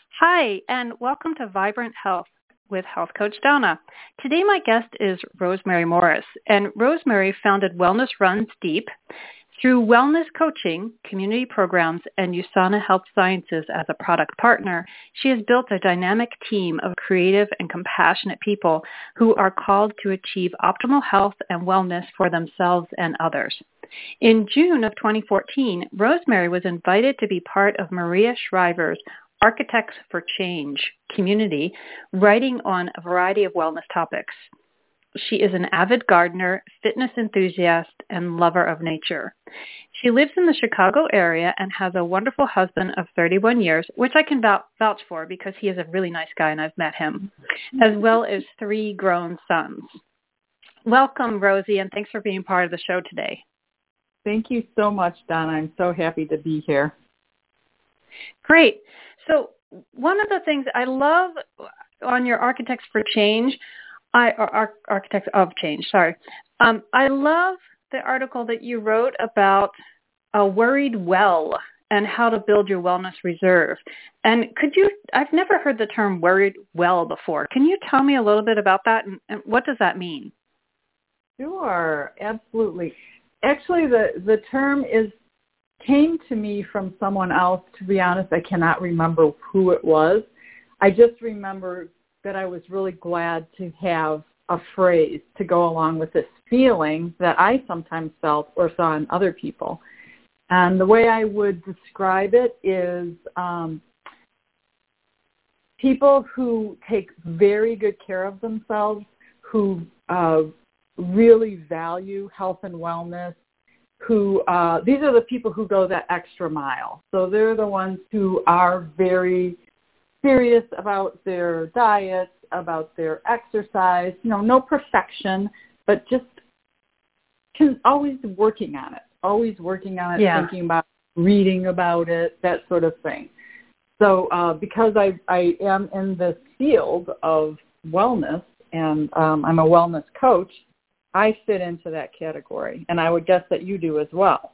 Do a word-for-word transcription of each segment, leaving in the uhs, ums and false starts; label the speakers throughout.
Speaker 1: Hi, and welcome to Vibrant Health with Health Coach Donna. Today, my guest is Rosemary Morris, and Rosemary founded Wellness Runs Deep. Through wellness coaching, community programs, and USANA Health Sciences as a product partner, she has built a dynamic team of creative and compassionate people who are called to achieve optimal health and wellness for themselves and others. In June of twenty fourteen, Rosemary was invited to be part of Maria Shriver's Architects for Change community, writing on a variety of wellness topics. She is an avid gardener, fitness enthusiast, and lover of nature. She lives in the Chicago area and has a wonderful husband of thirty-one years, which I can vou- vouch for because he is a really nice guy and I've met him, as well as three grown sons. Welcome, Rosie, and thanks for being part of the show today.
Speaker 2: Thank you so much, Donna. I'm so happy to be here.
Speaker 1: Great. So one of the things I love on your Architects for Change, I, or Architects of Change, sorry. Um, I love the article that you wrote about a worried well and how to build your wellness reserve. And could you, I've never heard the term worried well before. Can you tell me a little bit about that and, and what does that mean?
Speaker 2: Sure, absolutely. Actually, the, the term is came to me from someone else. To be honest, I cannot remember who it was. I just remember that I was really glad to have a phrase to go along with this feeling that I sometimes felt or saw in other people. And the way I would describe it is um, people who take very good care of themselves, who uh, really value health and wellness, who, uh, these are the people who go that extra mile. So they're the ones who are very serious about their diet, about their exercise, you know, no perfection, but just can, always working on it, always working on it,
Speaker 1: yeah.
Speaker 2: thinking about reading about it, that sort of thing. So uh, because I, I am in this field of wellness and um, I'm a wellness coach, I fit into that category, and I would guess that you do as well.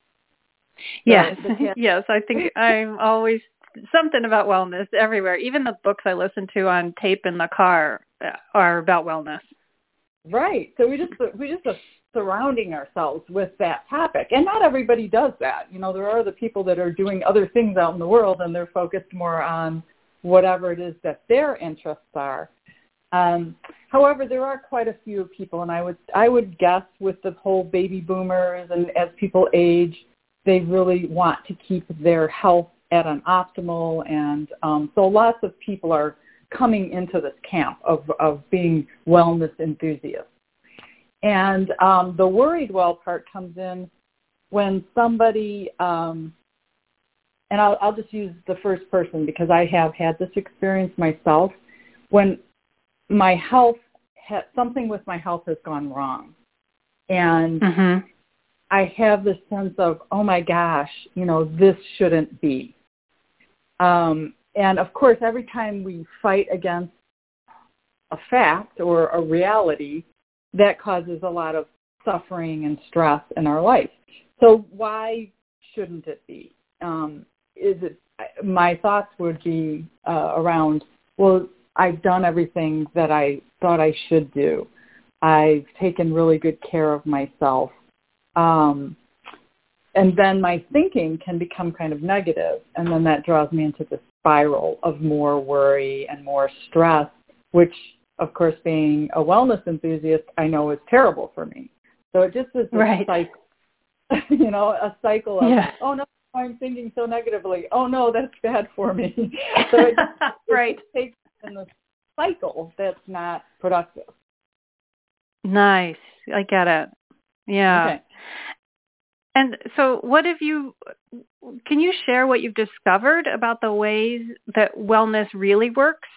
Speaker 1: Yes, so yes, I think I'm always something about wellness everywhere. Even the books I listen to on tape in the car are about wellness.
Speaker 2: Right. So we just we just are surrounding ourselves with that topic, and not everybody does that. You know, there are the people that are doing other things out in the world, and they're focused more on whatever it is that their interests are. Um, however, there are quite a few people, and I would I would guess with the whole baby boomers and as people age, they really want to keep their health at an optimal, and um, so lots of people are coming into this camp of, of being wellness enthusiasts. And um, the worried well part comes in when somebody, um, and I'll, I'll just use the first person because I have had this experience myself, when my health, ha- something with my health has gone wrong. And
Speaker 1: mm-hmm.
Speaker 2: I have this sense of, oh my gosh, you know, this shouldn't be. Um, and of course, every time we fight against a fact or a reality, that causes a lot of suffering and stress in our life. So why shouldn't it be? Um, is it, my thoughts would be uh, around, well, I've done everything that I thought I should do. I've taken really good care of myself. Um, and then my thinking can become kind of negative, and then that draws me into the spiral of more worry and more stress, which, of course, being a wellness enthusiast, I know is terrible for me. So it just is a
Speaker 1: right.
Speaker 2: cycle, you know, a cycle of,
Speaker 1: yeah.
Speaker 2: oh, no, I'm thinking so negatively. Oh, no, that's bad for me. So it just,
Speaker 1: right.
Speaker 2: it takes in the cycle that's not productive.
Speaker 1: Nice. I get it. Yeah.
Speaker 2: Okay.
Speaker 1: And so what have you, can you share what you've discovered about the ways that wellness really works?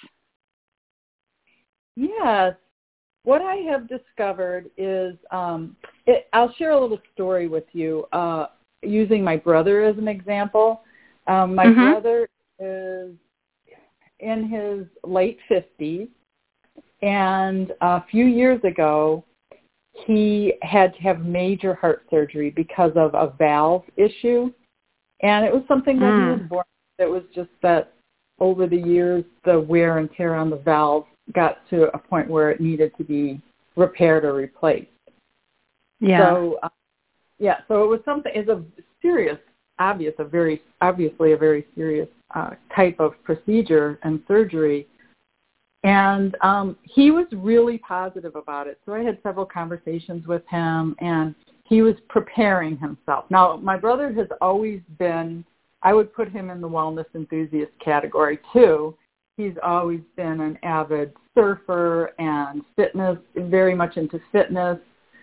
Speaker 2: Yes. What I have discovered is, um, it, I'll share a little story with you uh, using my brother as an example. Um, my
Speaker 1: mm-hmm.
Speaker 2: brother is in his late fifties, and a few years ago, he had to have major heart surgery because of a valve issue, and it was something that
Speaker 1: mm.
Speaker 2: he was born with. It was just that over the years, the wear and tear on the valve got to a point where it needed to be repaired or replaced.
Speaker 1: Yeah.
Speaker 2: So, uh, yeah, so it was something, it's a serious, obvious, a very, obviously a very serious uh, type of procedure and surgery. And um, he was really positive about it. So I had several conversations with him, and he was preparing himself. Now, my brother has always been, I would put him in the wellness enthusiast category too. He's always been an avid surfer and fitness, very much into fitness.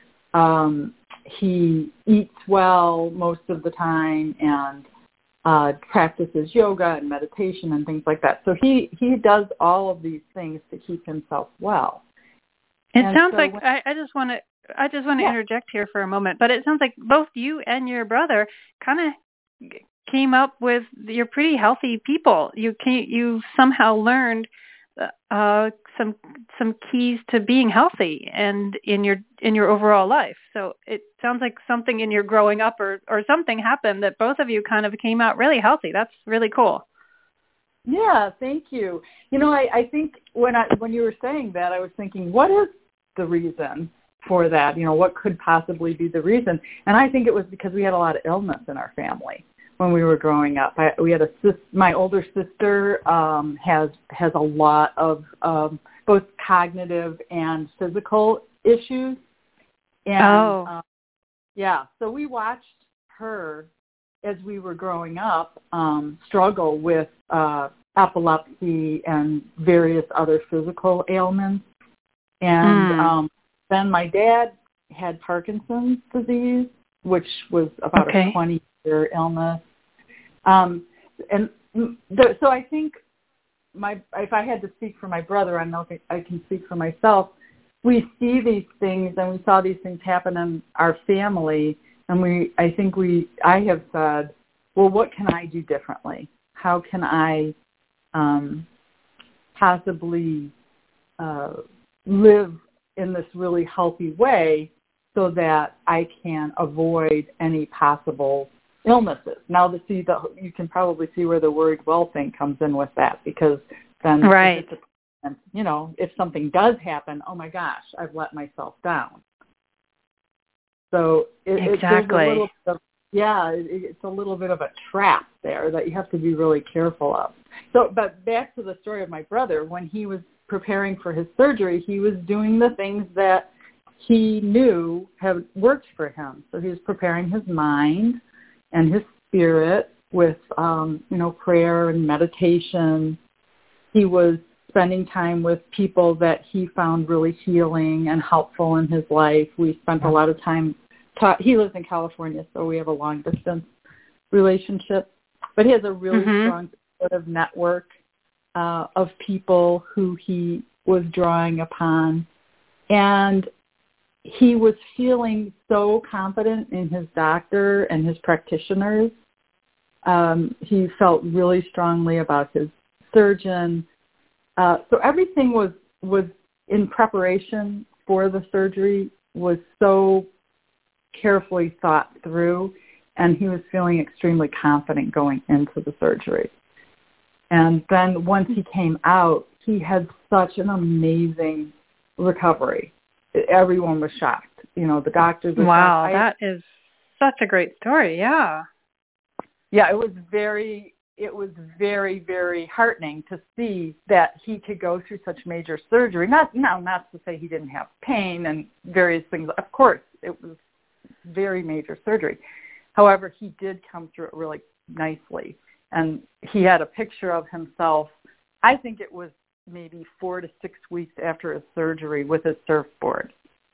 Speaker 2: Um, he eats well most of the time and uh, practices yoga and meditation and things like that. So he, he does all of these things to keep himself well.
Speaker 1: It
Speaker 2: And
Speaker 1: sounds
Speaker 2: so
Speaker 1: like
Speaker 2: when,
Speaker 1: I, I just want to I just want to
Speaker 2: yeah.
Speaker 1: interject here for a moment, but it sounds like both you and your brother kind of came up with you're pretty healthy people. You can you somehow learned uh, some some keys to being healthy and in your in your overall life. So it sounds like something in your growing up or or something happened that both of you kind of came out really healthy. That's really cool.
Speaker 2: Yeah, thank you. You know, I, I think when I when you were saying that, I was thinking, what is the reason for that? You know, what could possibly be the reason? And I think it was because we had a lot of illness in our family when we were growing up. I, we had a sis, my older sister um, has has a lot of um, both cognitive and physical issues. And
Speaker 1: oh.
Speaker 2: um, yeah, so we watched her as we were growing up um, struggle with uh, epilepsy and various other physical ailments. And
Speaker 1: Mm.
Speaker 2: um, then my dad had Parkinson's disease, which was about
Speaker 1: okay.
Speaker 2: a twenty-year illness. Um, and the, so I think my if I had to speak for my brother, I know I can speak for myself. We see these things, and we saw these things happen in our family, and we I think we I have said, well, what can I do differently? How can I um, possibly uh, live in this really healthy way so that I can avoid any possible illnesses? Now, the, see, the, you can probably see where the word well thing comes in with that, because then,
Speaker 1: right.
Speaker 2: if it's a, you know, if something does happen, oh my gosh, I've let myself down. So it,
Speaker 1: exactly.
Speaker 2: it, there's a little bit of, yeah, it, it's a little bit of a trap there that you have to be really careful of. So, but back to the story of my brother, when he was preparing for his surgery, he was doing the things that he knew had worked for him. So he was preparing his mind and his spirit with, um, you know, prayer and meditation. He was spending time with people that he found really healing and helpful in his life. We spent a lot of time, ta- he lives in California, so we have a long distance relationship, but he has a really
Speaker 1: mm-hmm.
Speaker 2: strong supportive network uh, of people who he was drawing upon. And he was feeling so confident in his doctor and his practitioners. Um, he felt really strongly about his surgeon. Uh, so everything was, was in preparation for the surgery was so carefully thought through, and he was feeling extremely confident going into the surgery. And then once he came out, he had such an amazing recovery. Everyone was shocked. You know, the doctors were
Speaker 1: wow,
Speaker 2: shocked.
Speaker 1: Wow, that is such a great story. Yeah.
Speaker 2: Yeah, it was very, it was very, very heartening to see that he could go through such major surgery. Not, no, not to say he didn't have pain and various things. Of course, it was very major surgery. However, he did come through it really nicely. And he had a picture of himself, I think it was maybe four to six weeks after his surgery, with his surfboard.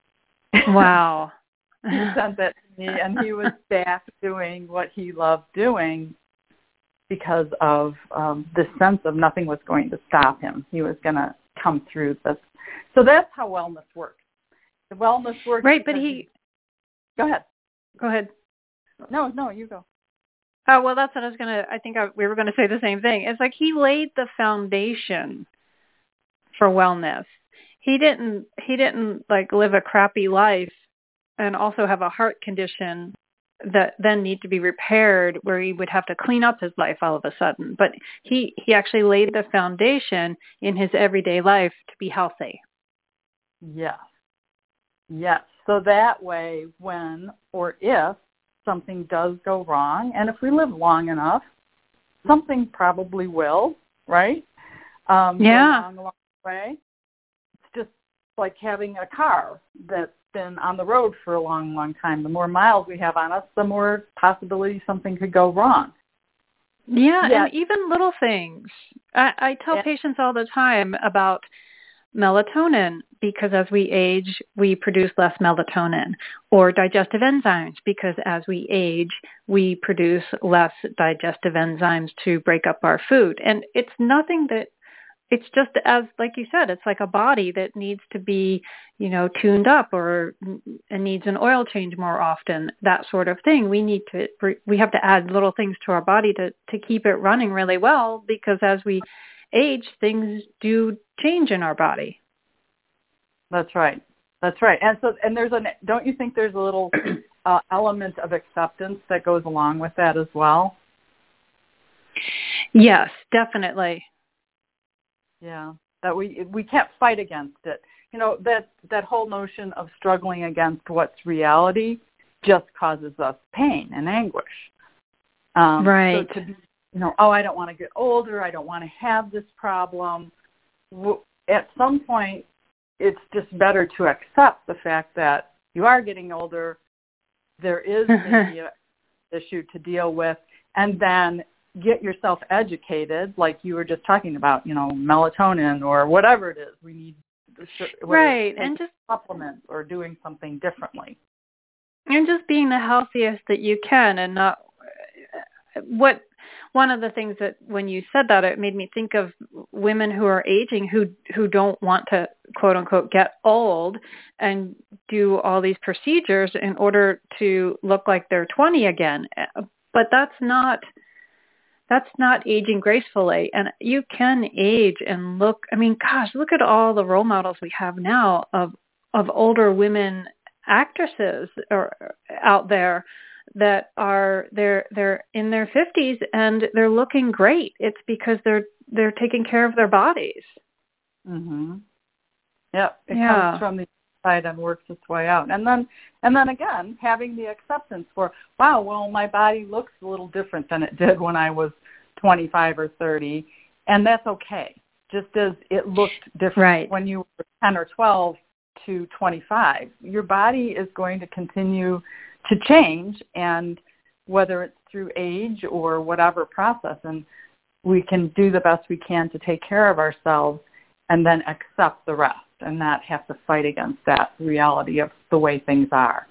Speaker 1: Wow.
Speaker 2: He sent that to me, and he was back doing what he loved doing because of um, this sense of nothing was going to stop him. He was going to come through this. So that's how wellness works. The wellness works.
Speaker 1: Right, but he...
Speaker 2: he... Go ahead.
Speaker 1: Go ahead.
Speaker 2: No, no, you go.
Speaker 1: Oh, well, that's what I was going to, I think I, we were going to say the same thing. It's like he laid the foundation for wellness. He didn't, he didn't like live a crappy life and also have a heart condition that then need to be repaired, where he would have to clean up his life all of a sudden. But he, he actually laid the foundation in his everyday life to be healthy.
Speaker 2: Yes. Yes. So that way, when or if something does go wrong, and if we live long enough, something probably will, right? Um,
Speaker 1: yeah.
Speaker 2: Along, along the way. It's just like having a car that's been on the road for a long, long time. The more miles we have on us, the more possibility something could go wrong.
Speaker 1: Yeah,
Speaker 2: yeah.
Speaker 1: and even little things. I, I tell
Speaker 2: yeah.
Speaker 1: patients all the time about melatonin, because as we age, we produce less melatonin, or digestive enzymes, because as we age, we produce less digestive enzymes to break up our food. And it's nothing that, it's just as, like you said, it's like a body that needs to be, you know, tuned up, or and needs an oil change more often, that sort of thing. We need to, we have to add little things to our body to, to keep it running really well, because as we age, things do change in our body.
Speaker 2: That's right. That's right. And so, and there's a, don't you think there's a little uh, element of acceptance that goes along with that as well?
Speaker 1: Yes, definitely.
Speaker 2: Yeah, that we we can't fight against it. You know, that that whole notion of struggling against what's reality just causes us pain and anguish. Um,
Speaker 1: right.
Speaker 2: So to be, you know, oh, I don't want to get older. I don't want to have this problem. At some point, it's just better to accept the fact that you are getting older. There is maybe an issue to deal with, and then get yourself educated, like you were just talking about, you know, melatonin or whatever it is. We need,
Speaker 1: right, and just
Speaker 2: supplements or doing something differently.
Speaker 1: And just being the healthiest that you can, and not what. One of the things that when you said that, it made me think of women who are aging who who don't want to, quote unquote, get old and do all these procedures in order to look like they're twenty again. But that's not that's not aging gracefully. And you can age and look, I mean, gosh, look at all the role models we have now of of older women actresses or out there that are they're they're in their fifties and they're looking great. It's because they're they're taking care of their bodies.
Speaker 2: Mhm. Yep. It
Speaker 1: yeah.
Speaker 2: comes from the inside and works its way out. And then and then again, having the acceptance for, wow, well, my body looks a little different than it did when I was twenty-five or thirty, and that's okay. Just as it looked different
Speaker 1: right.
Speaker 2: when you were ten or twelve to twenty-five, your body is going to continue to change, and whether it's through age or whatever process, and we can do the best we can to take care of ourselves and then accept the rest and not have to fight against that reality of the way things are.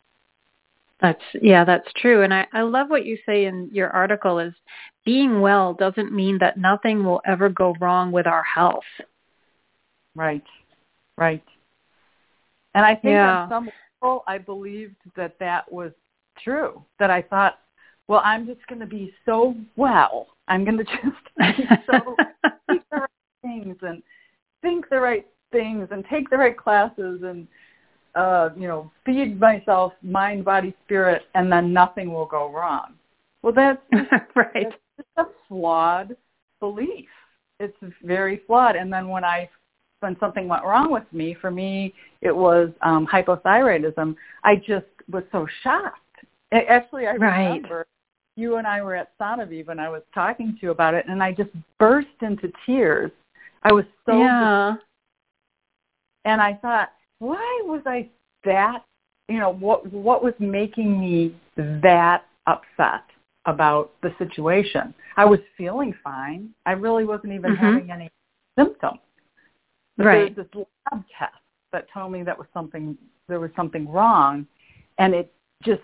Speaker 1: That's, yeah, that's true. And I, I love what you say in your article is being well doesn't mean that nothing will ever go wrong with our health.
Speaker 2: Right, right. And I think
Speaker 1: yeah.
Speaker 2: on some level, I believed that that was true, that I thought, well, I'm just going to be so well. I'm going to just be so think the right things and think the right things and take the right classes and, uh, you know, feed myself mind, body, spirit, and then nothing will go wrong. Well, that's just,
Speaker 1: right.
Speaker 2: that's just a flawed belief. It's very flawed. And then when I when something went wrong with me, for me, it was um, hypothyroidism. I just was so shocked. Actually, I
Speaker 1: right.
Speaker 2: remember you and I were at Sonoviv when I was talking to you about it, and I just burst into tears. I was so
Speaker 1: yeah.
Speaker 2: dis- and I thought, why was I that, you know, what what was making me that upset about the situation? I was feeling fine. I really wasn't even
Speaker 1: mm-hmm.
Speaker 2: having any symptoms. But
Speaker 1: right.
Speaker 2: there was this lab test that told me that was something there was something wrong, and it just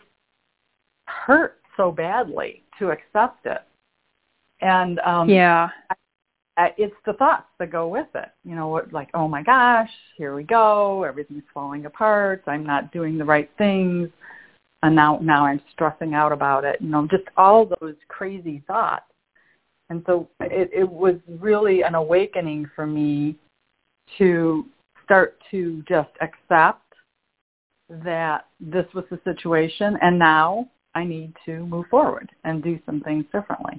Speaker 2: hurt so badly to accept it. And um,
Speaker 1: yeah,
Speaker 2: I, I, it's the thoughts that go with it. You know, like, oh my gosh, here we go, everything's falling apart. I'm not doing the right things, and now now I'm stressing out about it. You know, just all those crazy thoughts. And so it, it was really an awakening for me to start to just accept that this was the situation, and now I need to move forward and do some things differently.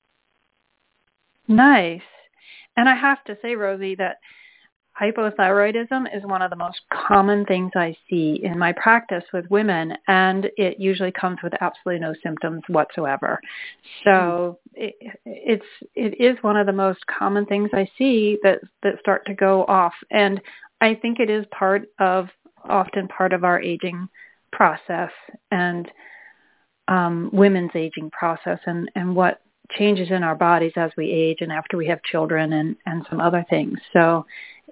Speaker 1: Nice. And I have to say, Rosie, that hypothyroidism is one of the most common things I see in my practice with women, and it usually comes with absolutely no symptoms whatsoever. So it, it's it is one of the most common things I see that that start to go off, and I think it is part of often part of our aging process and um, women's aging process, and and what changes in our bodies as we age and after we have children and and some other things. So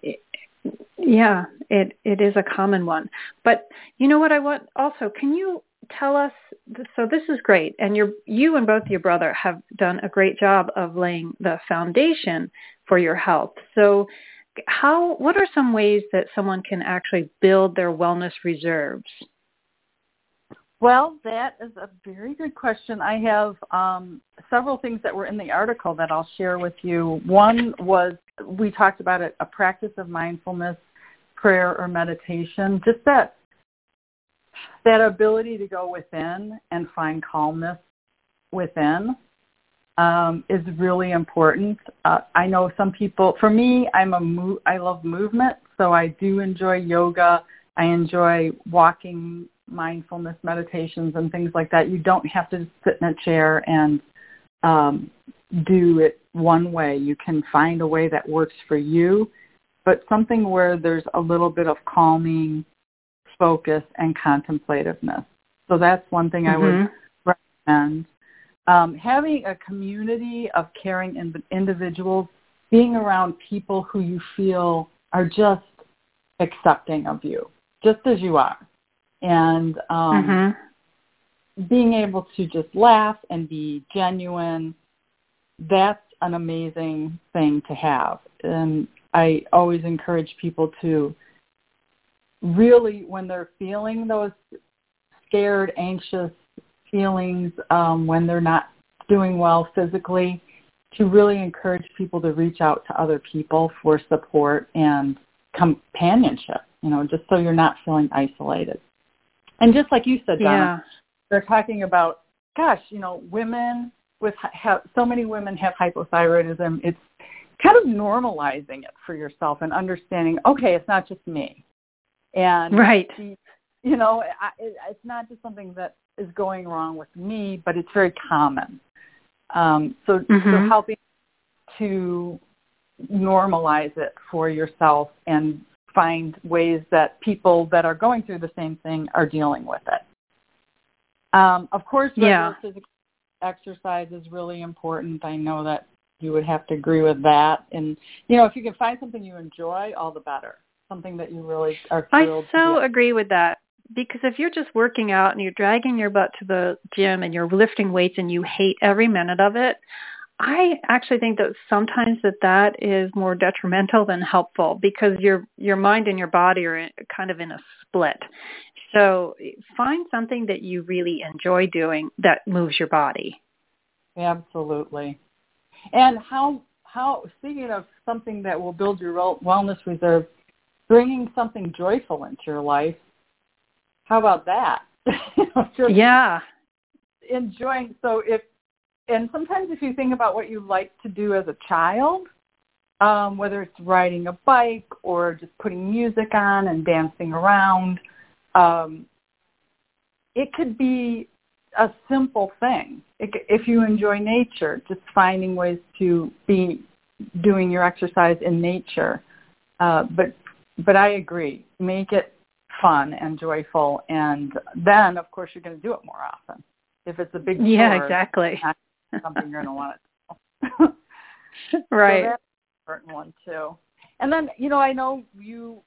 Speaker 1: yeah, it, it is a common one. But you know what I want also, can you tell us, so this is great, and you're, you and both your brother have done a great job of laying the foundation for your health. So how, what are some ways that someone can actually build their wellness reserves?
Speaker 2: Well, that is a very good question. I have um, several things that were in the article that I'll share with you. One was, we talked about it, a practice of mindfulness, prayer, or meditation. Just that that ability to go within and find calmness within um, is really important. Uh, I know some people, for me, I'm a mo- I love movement, so I do enjoy yoga. I enjoy walking, mindfulness meditations and things like that. You don't have to sit in a chair and um, do it one way. You can find a way that works for you, but something where there's a little bit of calming, focus, and contemplativeness. So that's one thing mm-hmm. I would recommend. Um, having a community of caring in- individuals, being around people who you feel are just accepting of you, just as you are. And um, mm-hmm. being able to just laugh and be genuine, that's an amazing thing to have. And I always encourage people to really, when they're feeling those scared, anxious feelings, um, when they're not doing well physically, to really encourage people to reach out to other people for support and companionship, you know, just so you're not feeling isolated. And just like you said, Donna, yeah. they're talking about, gosh, you know, women with have, so many women have hypothyroidism. It's kind of normalizing it for yourself and understanding, okay, it's not just me. And,
Speaker 1: right.
Speaker 2: you know, I, it, it's not just something that is going wrong with me, but it's very common. Um, so, mm-hmm. so helping to normalize it for yourself and find ways that people that are going through the same thing are dealing with it. Um, of course, regular yeah. physical exercise is really important. I know that you would have to agree with that. And, you know, if you can find something you enjoy, all the better. Something that you really are thrilled
Speaker 1: I so
Speaker 2: to do.
Speaker 1: agree with that. Because if you're just working out and you're dragging your butt to the gym and you're lifting weights and you hate every minute of it, I actually think that sometimes that that is more detrimental than helpful because your your mind and your body are in, kind of in a split. So find something that you really enjoy doing that moves your body.
Speaker 2: Absolutely. And how how speaking of something that will build your wellness reserve, bringing something joyful into your life. How about that? Just
Speaker 1: yeah.
Speaker 2: Enjoying. So if And sometimes if you think about what you like to do as a child, um, whether it's riding a bike or just putting music on and dancing around, um, it could be a simple thing. It, if you enjoy nature, just finding ways to be doing your exercise in nature. Uh, but but I agree. Make it fun and joyful, and then, of course, you're going to do it more often. If it's a big chore,
Speaker 1: yeah, exactly.
Speaker 2: something you're going to want to do.
Speaker 1: Right.
Speaker 2: So that's an important one, too. And then, you know, I know you,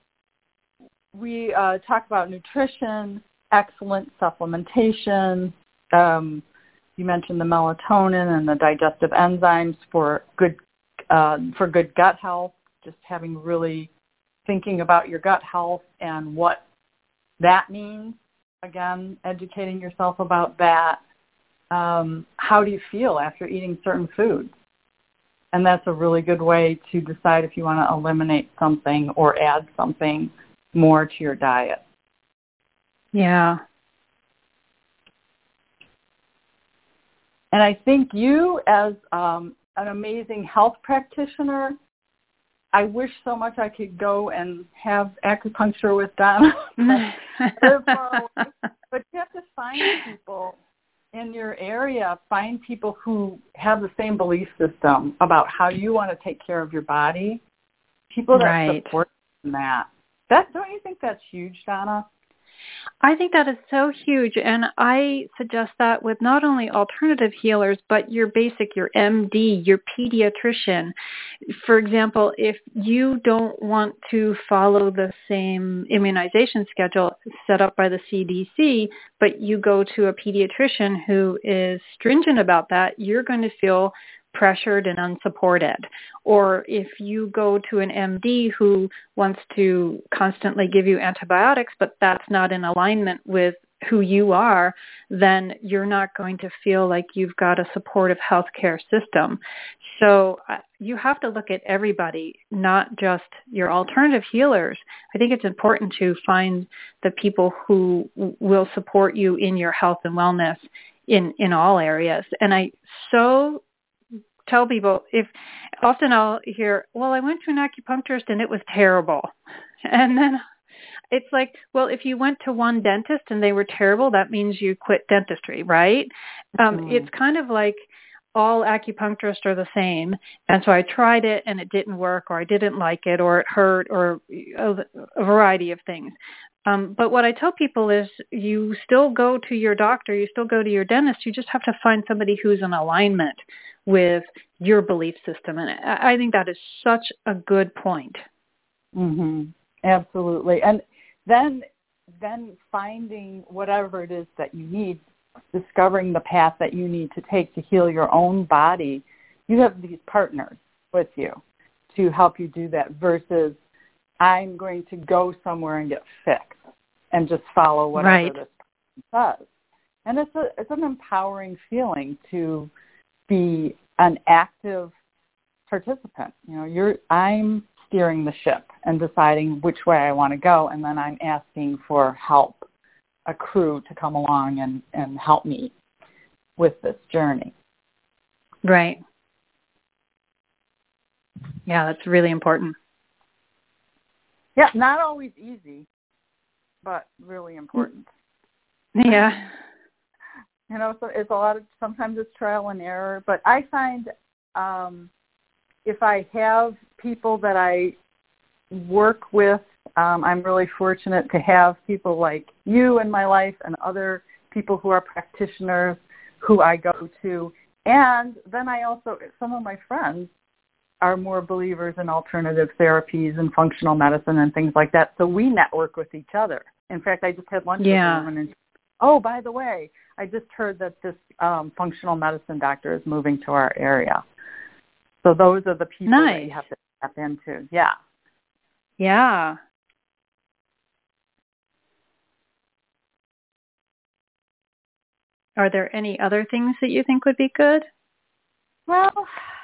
Speaker 2: we uh, talk about nutrition, excellent supplementation. Um, you mentioned the melatonin and the digestive enzymes for good, uh, for good gut health, just having really thinking about your gut health and what that means. Again, educating yourself about that. Um, how do you feel after eating certain foods? And that's a really good way to decide if you want to eliminate something or add something more to your diet.
Speaker 1: Yeah.
Speaker 2: And I think you, as um, an amazing health practitioner, I wish so much I could go and have acupuncture with Donna. But you have to find people in your area, find people who have the same belief system about how you want to take care of your body, people that
Speaker 1: right.
Speaker 2: support you in that. That. Don't you think that's huge, Donna?
Speaker 1: I think that is so huge, and I suggest that with not only alternative healers, but your basic, your M D, your pediatrician. For example, if you don't want to follow the same immunization schedule set up by the C D C, but you go to a pediatrician who is stringent about that, you're going to feel pressured and unsupported. Or if you go to an M D who wants to constantly give you antibiotics, but that's not in alignment with who you are, then you're not going to feel like you've got a supportive healthcare system. So uh, you have to look at everybody, not just your alternative healers. I think it's important to find the people who w- will support you in your health and wellness in, in all areas. And I so tell people, if often I'll hear, well, I went to an acupuncturist and it was terrible. And then it's like, well, if you went to one dentist and they were terrible, that means you quit dentistry, right? Um, mm. It's kind of like all acupuncturists are the same. And so I tried it and it didn't work, or I didn't like it, or it hurt, or a, a variety of things. Um, but what I tell people is you still go to your doctor, you still go to your dentist, you just have to find somebody who's in alignment with your belief system. And I think that is such a good point.
Speaker 2: Mm-hmm. Absolutely. And then then finding whatever it is that you need, discovering the path that you need to take to heal your own body. You have these partners with you to help you do that versus I'm going to go somewhere and get fixed and just follow whatever
Speaker 1: right.
Speaker 2: this person says. And it's a it's an empowering feeling to be an active participant. You know, you're I'm steering the ship and deciding which way I want to go, and then I'm asking for help, a crew to come along and, and help me with this journey.
Speaker 1: Right. Yeah, that's really important.
Speaker 2: Yeah, not always easy, but really important.
Speaker 1: Yeah.
Speaker 2: You know, so it's a lot of, sometimes it's trial and error, but I find um, if I have people that I work with, um, I'm really fortunate to have people like you in my life and other people who are practitioners who I go to. And then I also, some of my friends are more believers in alternative therapies and functional medicine and things like that. So we network with each other. In fact, I just had lunch
Speaker 1: yeah.
Speaker 2: with a woman and, oh, by the way, I just heard that this um, functional medicine doctor is moving to our area. So those are the people
Speaker 1: nice.
Speaker 2: that you have to tap into. Yeah.
Speaker 1: Yeah. Are there any other things that you think would be good?
Speaker 2: Well,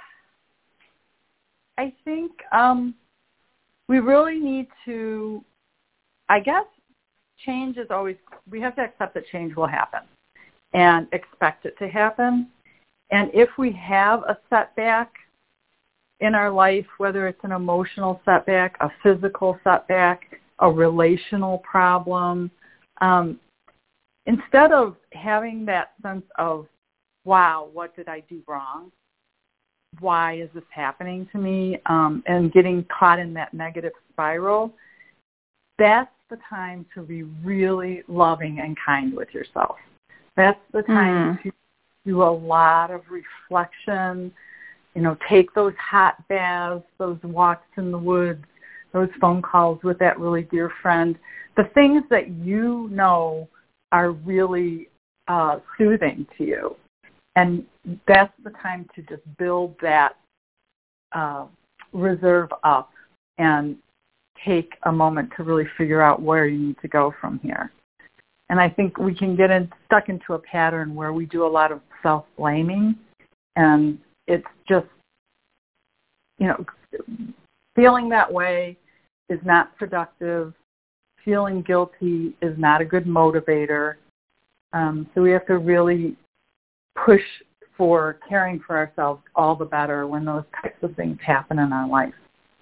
Speaker 2: I think um, we really need to, I guess, change is always, we have to accept that change will happen and expect it to happen. And if we have a setback in our life, whether it's an emotional setback, a physical setback, a relational problem, um, instead of having that sense of, wow, what did I do wrong? Why is this happening to me? Um, and getting caught in that negative spiral, that's the time to be really loving and kind with yourself. That's the time mm. to do a lot of reflection, you know, take those hot baths, those walks in the woods, those phone calls with that really dear friend, the things that you know are really uh, soothing to you. And that's the time to just build that uh, reserve up and take a moment to really figure out where you need to go from here. And I think we can get in, stuck into a pattern where we do a lot of self-blaming, and it's just, you know, feeling that way is not productive. Feeling guilty is not a good motivator. Um, so we have to really push for caring for ourselves, all the better when those types of things happen in our life.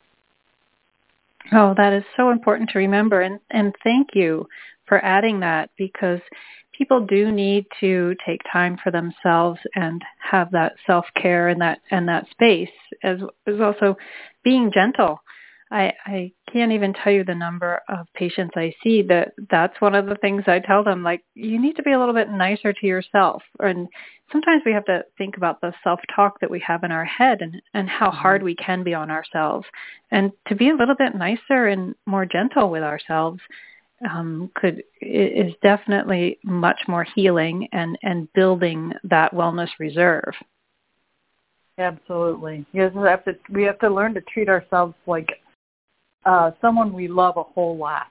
Speaker 1: Oh, that is so important to remember. And, and thank you for adding that, because people do need to take time for themselves and have that self-care and that and that space, as, as also being gentle. I, I can't even tell you the number of patients I see that that's one of the things I tell them, like, you need to be a little bit nicer to yourself. And sometimes we have to think about the self-talk that we have in our head and, and how hard we can be on ourselves. And to be a little bit nicer and more gentle with ourselves um, could is definitely much more healing and, and building that wellness reserve.
Speaker 2: Absolutely. Yes, we have to, we have to learn to treat ourselves like Uh, someone we love a whole lot.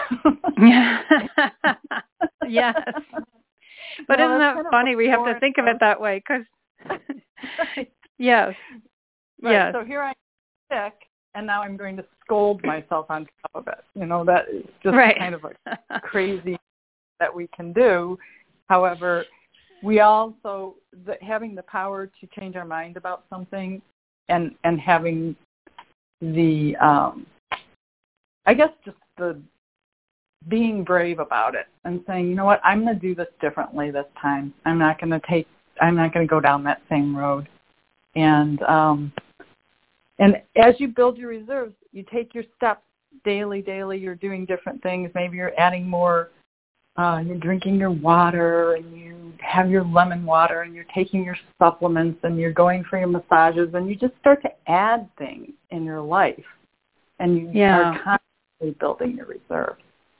Speaker 1: Yes. But
Speaker 2: no,
Speaker 1: isn't that funny? We have to think of it that way. Cause
Speaker 2: right.
Speaker 1: Yes.
Speaker 2: Right.
Speaker 1: Yes.
Speaker 2: So here I am sick, and now I'm going to scold myself on top of it. You know, that is just
Speaker 1: right.
Speaker 2: kind of a crazy that we can do. However, we also, the, having the power to change our mind about something and, and having the, um, I guess just the being brave about it and saying, you know what, I'm going to do this differently this time. I'm not going to take, I'm not going to go down that same road. And, um, and as you build your reserves, you take your steps daily, daily, you're doing different things. Maybe you're adding more, uh, you're drinking your water and you have your lemon water and you're taking your supplements and you're going for your massages, and you just start to add things in your life. And you
Speaker 1: yeah.
Speaker 2: are constantly building your reserve.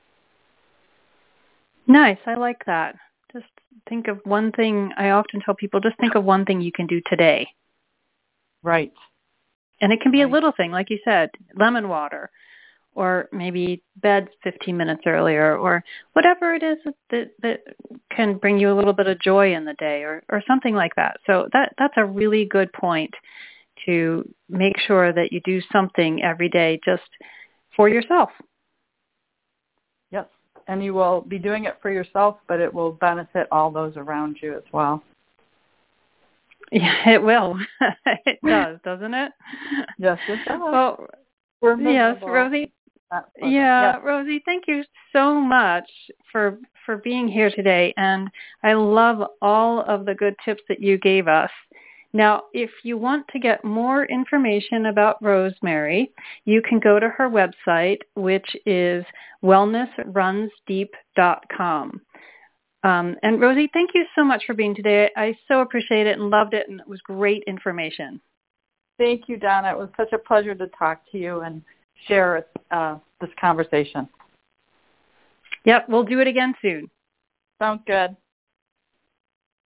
Speaker 1: Nice. I like that. Just think of one thing. I often tell people, just think of one thing you can do today.
Speaker 2: Right.
Speaker 1: And it can be
Speaker 2: right.
Speaker 1: a little thing, like you said, lemon water, or maybe bed fifteen minutes earlier, or whatever it is that, that can bring you a little bit of joy in the day, or, or something like that. So that that's a really good point, to make sure that you do something every day just for yourself.
Speaker 2: Yes, and you will be doing it for yourself, but it will benefit all those around you as well.
Speaker 1: Yeah, it will. It does, doesn't it?
Speaker 2: Yes, it does.
Speaker 1: Well,
Speaker 2: We're
Speaker 1: yes, Rosie. Yeah, yes. Rosie, thank you so much for for being here today, and I love all of the good tips that you gave us. Now, if you want to get more information about Rosemary, you can go to her website, which is wellness runs deep dot com. Um, and Rosie, thank you so much for being today. I so appreciate it and loved it, and it was great information.
Speaker 2: Thank you, Donna. It was such a pleasure to talk to you and share uh, this conversation.
Speaker 1: Yep, we'll do it again soon.
Speaker 2: Sounds good.